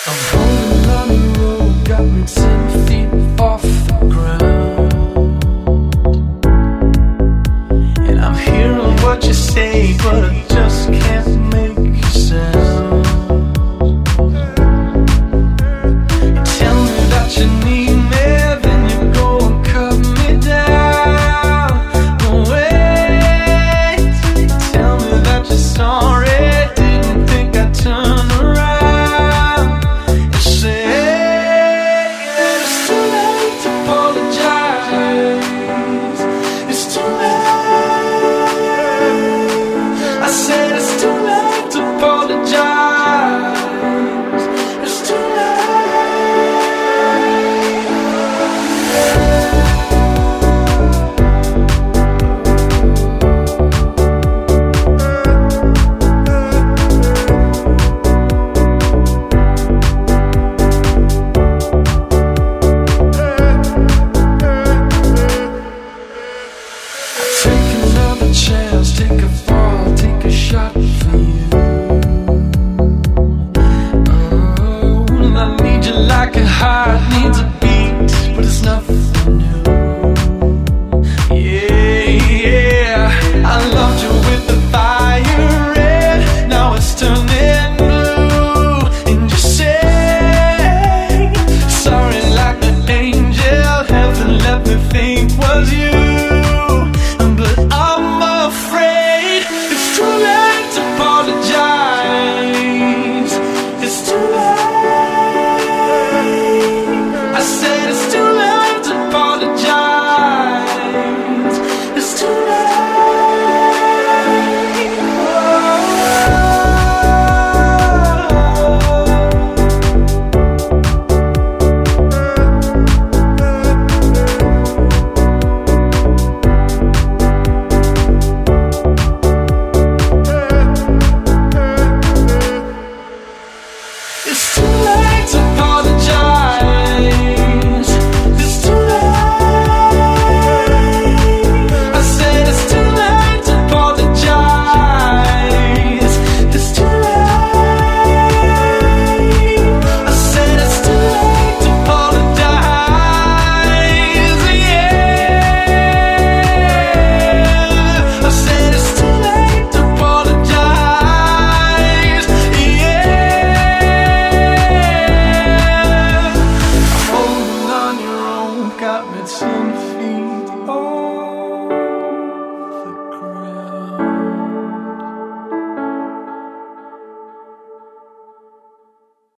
I'm rolling on the road, got me 10 feet off the ground, and I'm hearing what you say, but I just can't make a sound. You tell me that you need me, then you go and cut me down. No wait, you tell me that you're sorry, didn't think I'd turn around and say that it's too late to apologize. It's too late. I said it's too late to apologize. It's too late. Take another chance, take a fall, take a shot for you. Oh, and I need you like a heart needs a beat, but it's nothing new. Yeah, I loved you with the fire red, now it's turning blue. And you say sorry like an angel, heaven let me think was you.